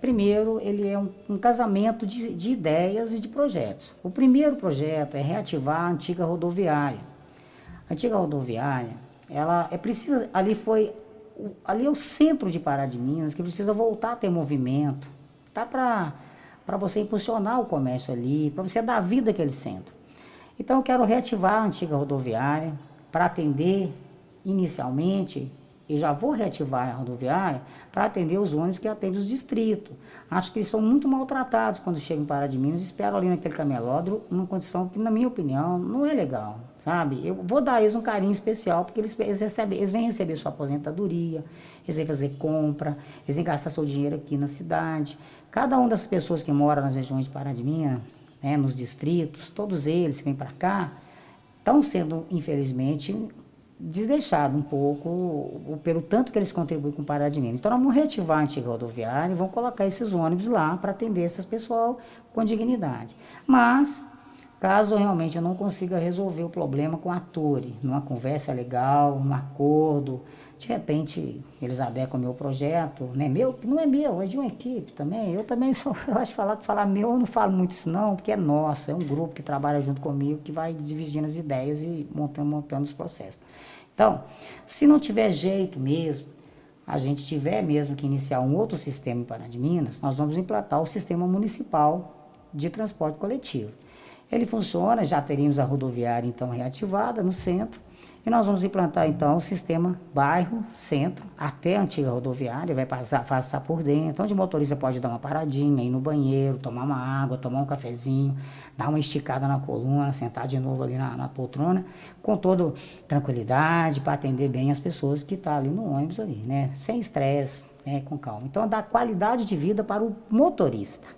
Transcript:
primeiro, ele é um casamento de ideias e de projetos. O primeiro projeto é reativar a antiga rodoviária. A antiga rodoviária, ela é precisa, ali é o centro de Pará de Minas, que precisa voltar a ter movimento, tá? Para você impulsionar o comércio ali, para você dar vida àquele centro. Então eu quero reativar a antiga rodoviária para atender inicialmente, e já vou reativar a rodoviária para atender os ônibus que atendem os distritos. Acho que eles são muito maltratados quando chegam em Pará de Minas, esperam ali naquele camelódromo, uma condição que, na minha opinião, não é legal, sabe? Eu vou dar a eles um carinho especial, porque eles vêm receber sua aposentadoria, eles vêm fazer compra, eles vêm gastar seu dinheiro aqui na cidade. Cada uma das pessoas que moram nas regiões de Pará de Minas, né, nos distritos, todos eles que vêm para cá, estão sendo, infelizmente, desleixados um pouco pelo tanto que eles contribuem com o Pará de Minas. Então nós vamos reativar a antiga rodoviária e vamos colocar esses ônibus lá para atender essas pessoas com dignidade. Mas, caso realmente eu não consiga resolver o problema com a Torre, numa conversa legal, num acordo, de repente eles adequam o meu projeto, né? Meu, não é meu, é de uma equipe também. Eu também sou, eu acho que falar meu, eu não falo muito isso não, porque é nosso, é um grupo que trabalha junto comigo, que vai dividindo as ideias e montando os processos. Então, se não tiver jeito mesmo, a gente tiver mesmo que iniciar um outro sistema em Pará de Minas, nós vamos implantar o sistema municipal de transporte coletivo. Ele funciona, já teríamos a rodoviária então reativada no centro, e nós vamos implantar então o sistema bairro-centro até a antiga rodoviária, vai passar por dentro, onde o motorista pode dar uma paradinha, ir no banheiro, tomar uma água, tomar um cafezinho, dar uma esticada na coluna, sentar de novo ali na poltrona, com toda tranquilidade, para atender bem as pessoas que estão ali no ônibus ali, né? Sem estresse, né? Com calma. Então, dá qualidade de vida para o motorista.